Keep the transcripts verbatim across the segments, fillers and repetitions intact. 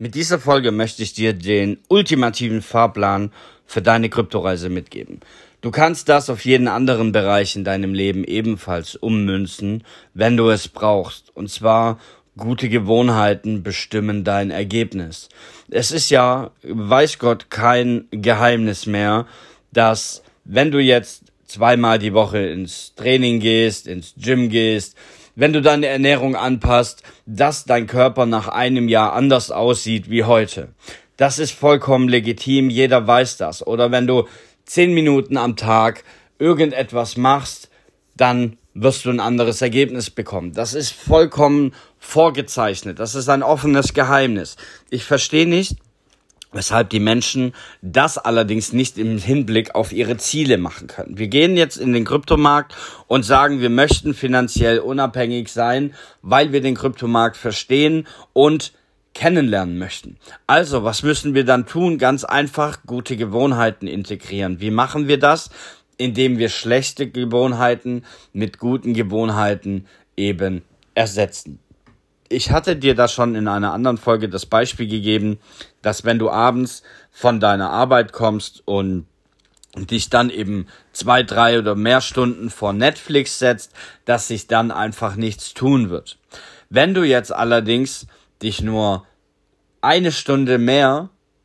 Mit dieser Folge möchte ich dir den ultimativen Fahrplan für deine Kryptoreise mitgeben. Du kannst das auf jeden anderen Bereich in deinem Leben ebenfalls ummünzen, wenn du es brauchst. Und zwar, gute Gewohnheiten bestimmen dein Ergebnis. Es ist ja, weiß Gott, kein Geheimnis mehr, dass wenn du jetzt zweimal die Woche ins Training gehst, ins Gym gehst, wenn du deine Ernährung anpasst, dass dein Körper nach einem Jahr anders aussieht wie heute. Das ist vollkommen legitim, jeder weiß das. Oder wenn du zehn Minuten am Tag irgendetwas machst, dann wirst du ein anderes Ergebnis bekommen. Das ist vollkommen vorgezeichnet. Das ist ein offenes Geheimnis. Ich verstehe nicht, weshalb die Menschen das allerdings nicht im Hinblick auf ihre Ziele machen können. Wir gehen jetzt in den Kryptomarkt und sagen, wir möchten finanziell unabhängig sein, weil wir den Kryptomarkt verstehen und kennenlernen möchten. Also, was müssen wir dann tun? Ganz einfach, gute Gewohnheiten integrieren. Wie machen wir das? Indem wir schlechte Gewohnheiten mit guten Gewohnheiten eben ersetzen. Ich hatte dir da schon in einer anderen Folge das Beispiel gegeben, dass wenn du abends von deiner Arbeit kommst und dich dann eben zwei, drei oder mehr Stunden vor Netflix setzt, dass sich dann einfach nichts tun wird. Wenn du jetzt allerdings dich nur eine Stunde mehr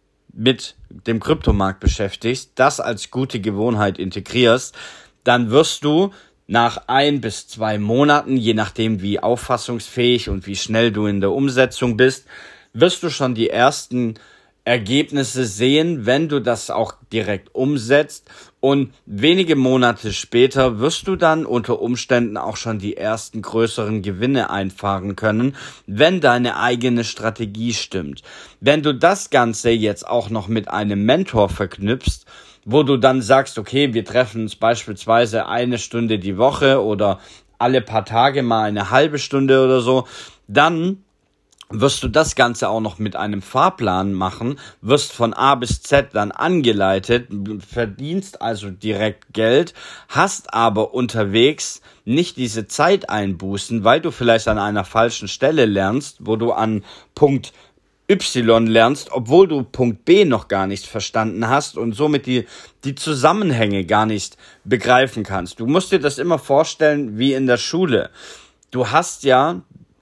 mit dem Kryptomarkt beschäftigst, das als gute Gewohnheit integrierst, dann wirst du nach ein bis zwei Monaten, je nachdem wie auffassungsfähig und wie schnell du in der Umsetzung bist, wirst du schon die ersten Ergebnisse sehen, wenn du das auch direkt umsetzt. Und wenige Monate später wirst du dann unter Umständen auch schon die ersten größeren Gewinne einfahren können, wenn deine eigene Strategie stimmt. Wenn du das Ganze jetzt auch noch mit einem Mentor verknüpfst, wo du dann sagst, okay, wir treffen uns beispielsweise eine Stunde die Woche oder alle paar Tage mal eine halbe Stunde oder so, dann wirst du das Ganze auch noch mit einem Fahrplan machen, wirst von A bis Z dann angeleitet, verdienst also direkt Geld, hast aber unterwegs nicht diese Zeiteinbußen, weil du vielleicht an einer falschen Stelle lernst, wo du an Punkt Y lernst, obwohl du Punkt B noch gar nicht verstanden hast und somit die, die Zusammenhänge gar nicht begreifen kannst. Du musst dir das immer vorstellen wie in der Schule. Du hast ja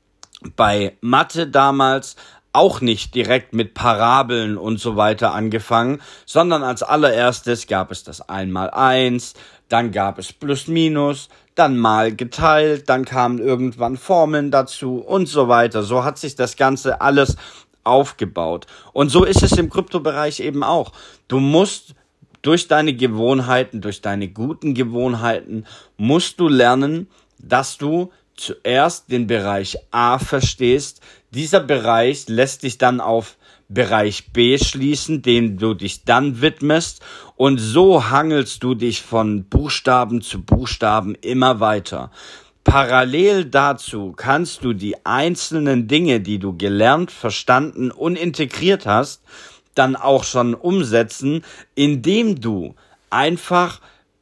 bei Mathe damals auch nicht direkt mit Parabeln und so weiter angefangen, sondern als allererstes gab es das Einmaleins, dann gab es Plus Minus, dann mal geteilt, dann kamen irgendwann Formeln dazu und so weiter. So hat sich das Ganze alles aufgebaut. Und so ist es im Kryptobereich eben auch. Du musst durch deine Gewohnheiten, durch deine guten Gewohnheiten, musst du lernen, dass du zuerst den Bereich A verstehst. Dieser Bereich lässt dich dann auf Bereich B schließen, dem du dich dann widmest. Und so hangelst du dich von Buchstaben zu Buchstaben immer weiter. Parallel dazu kannst du die einzelnen Dinge, die du gelernt, verstanden und integriert hast, dann auch schon umsetzen, indem du einfach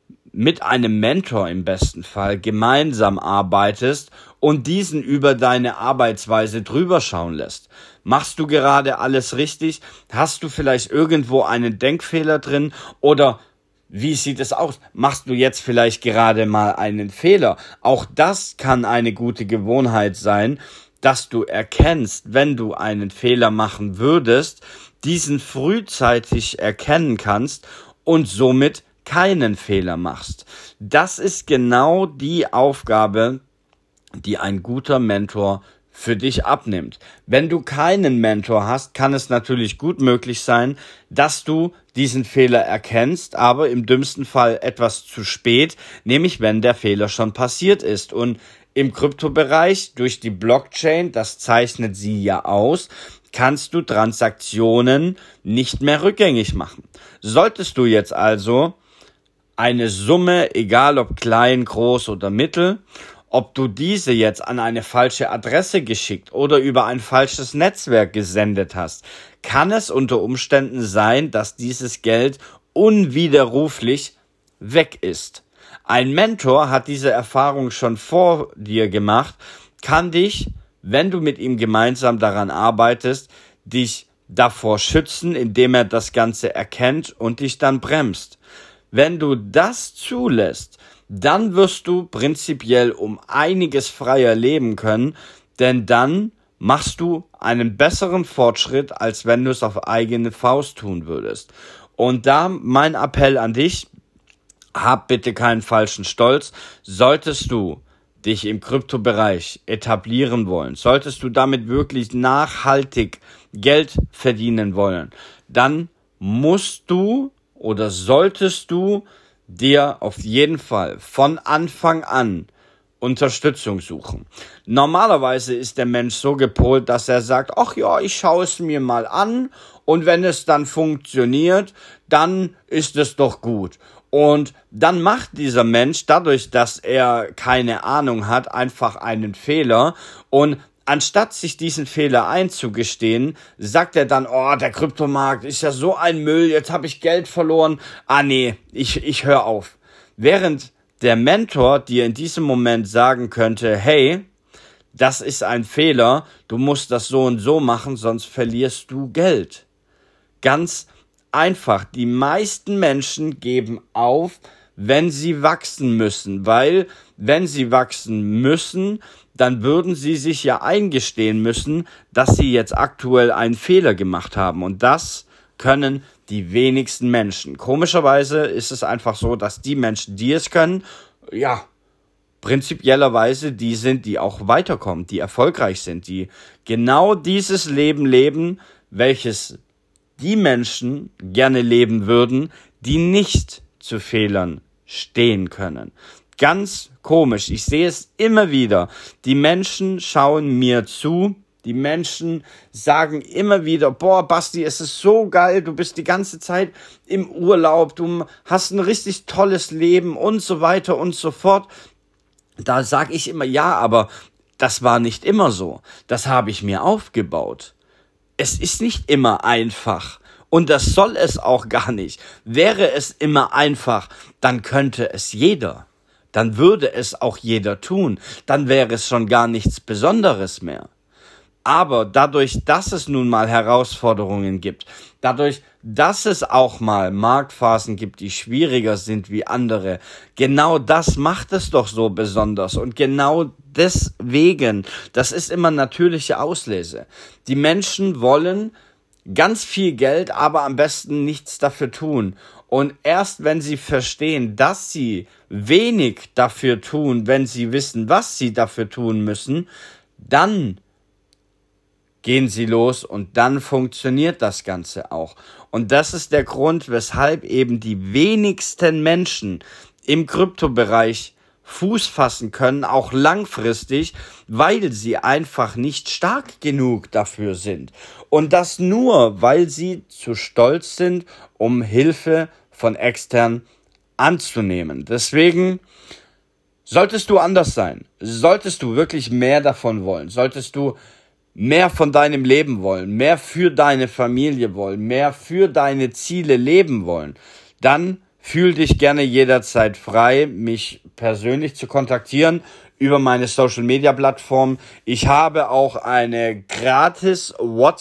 mit einem Mentor im besten Fall gemeinsam arbeitest und diesen über deine Arbeitsweise drüber schauen lässt. Machst du gerade alles richtig? Hast du vielleicht irgendwo einen Denkfehler drin? Oder wie sieht es aus? Machst du jetzt vielleicht gerade mal einen Fehler? Auch das kann eine gute Gewohnheit sein, dass du erkennst, wenn du einen Fehler machen würdest, diesen frühzeitig erkennen kannst und somit keinen Fehler machst. Das ist genau die Aufgabe, die ein guter Mentor für dich abnimmt. Wenn du keinen Mentor hast, kann es natürlich gut möglich sein, dass du diesen Fehler erkennst, aber im dümmsten Fall etwas zu spät, nämlich wenn der Fehler schon passiert ist. Und im Kryptobereich durch die Blockchain, das zeichnet sie ja aus, kannst du Transaktionen nicht mehr rückgängig machen. Solltest du jetzt also eine Summe, egal ob klein, groß oder mittel, ob du diese jetzt an eine falsche Adresse geschickt oder über ein falsches Netzwerk gesendet hast, kann es unter Umständen sein, dass dieses Geld unwiderruflich weg ist. Ein Mentor hat diese Erfahrung schon vor dir gemacht, kann dich, wenn du mit ihm gemeinsam daran arbeitest, dich davor schützen, indem er das Ganze erkennt und dich dann bremst. Wenn du das zulässt, dann wirst du prinzipiell um einiges freier leben können, denn dann machst du einen besseren Fortschritt, als wenn du es auf eigene Faust tun würdest. Und da mein Appell an dich, hab bitte keinen falschen Stolz. Solltest du dich im Kryptobereich etablieren wollen, solltest du damit wirklich nachhaltig Geld verdienen wollen, dann musst du oder solltest du dir auf jeden Fall von Anfang an Unterstützung suchen. Normalerweise ist der Mensch so gepolt, dass er sagt, ach ja, ich schaue es mir mal an und wenn es dann funktioniert, dann ist es doch gut. Und dann macht dieser Mensch, dadurch, dass er keine Ahnung hat, einfach einen Fehler und anstatt sich diesen Fehler einzugestehen, sagt er dann, oh, der Kryptomarkt ist ja so ein Müll, jetzt habe ich Geld verloren, ah nee, ich, ich höre auf. Während der Mentor dir in diesem Moment sagen könnte, hey, das ist ein Fehler, du musst das so und so machen, sonst verlierst du Geld. Ganz einfach, die meisten Menschen geben auf, wenn sie wachsen müssen, weil wenn sie wachsen müssen, dann würden sie sich ja eingestehen müssen, dass sie jetzt aktuell einen Fehler gemacht haben und das können die wenigsten Menschen. Komischerweise ist es einfach so, dass die Menschen, die es können, ja, prinzipiellerweise die sind, die auch weiterkommen, die erfolgreich sind, die genau dieses Leben leben, welches die Menschen gerne leben würden, die nicht zu Fehlern stehen können. Ganz komisch, ich sehe es immer wieder. Die Menschen schauen mir zu, die Menschen sagen immer wieder, boah, Basti, es ist so geil, du bist die ganze Zeit im Urlaub, du hast ein richtig tolles Leben und so weiter und so fort. Da sage ich immer, ja, aber das war nicht immer so. Das habe ich mir aufgebaut. Es ist nicht immer einfach. Und das soll es auch gar nicht. Wäre es immer einfach, dann könnte es jeder. Dann würde es auch jeder tun. Dann wäre es schon gar nichts Besonderes mehr. Aber dadurch, dass es nun mal Herausforderungen gibt, dadurch, dass es auch mal Marktphasen gibt, die schwieriger sind wie andere, genau das macht es doch so besonders. Und genau deswegen, das ist immer natürliche Auslese. Die Menschen wollen ganz viel Geld, aber am besten nichts dafür tun. Und erst wenn sie verstehen, dass sie wenig dafür tun, wenn sie wissen, was sie dafür tun müssen, dann gehen sie los und dann funktioniert das Ganze auch. Und das ist der Grund, weshalb eben die wenigsten Menschen im Kryptobereich Fuß fassen können, auch langfristig, weil sie einfach nicht stark genug dafür sind. Und das nur, weil sie zu stolz sind, um Hilfe von extern anzunehmen. Deswegen solltest du anders sein, solltest du wirklich mehr davon wollen, solltest du mehr von deinem Leben wollen, mehr für deine Familie wollen, mehr für deine Ziele leben wollen, dann fühl dich gerne jederzeit frei, mich persönlich zu kontaktieren über meine Social-Media-Plattform. Ich habe auch eine gratis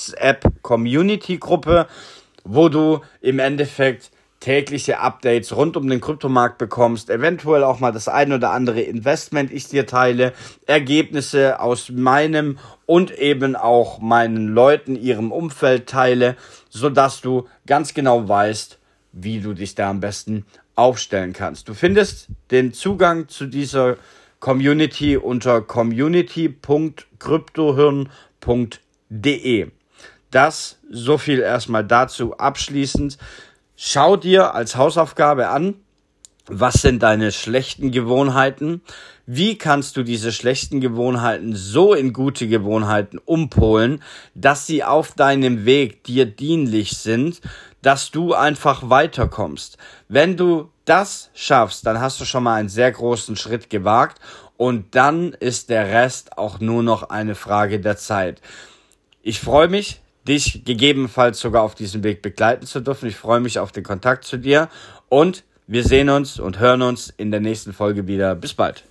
WhatsApp-Community-Gruppe, wo du im Endeffekt tägliche Updates rund um den Kryptomarkt bekommst, eventuell auch mal das ein oder andere Investment ich dir teile, Ergebnisse aus meinem und eben auch meinen Leuten, ihrem Umfeld teile, sodass du ganz genau weißt, wie du dich da am besten aufstellen kannst. Du findest den Zugang zu dieser Community unter community punkt kryptohirn punkt de. Das so viel erstmal dazu abschließend. Schau dir als Hausaufgabe an, was sind deine schlechten Gewohnheiten? Wie kannst du diese schlechten Gewohnheiten so in gute Gewohnheiten umpolen, dass sie auf deinem Weg dir dienlich sind, dass du einfach weiterkommst? Wenn du das schaffst, dann hast du schon mal einen sehr großen Schritt gewagt und dann ist der Rest auch nur noch eine Frage der Zeit. Ich freue mich, dich gegebenenfalls sogar auf diesem Weg begleiten zu dürfen. Ich freue mich auf den Kontakt zu dir und wir sehen uns und hören uns in der nächsten Folge wieder. Bis bald.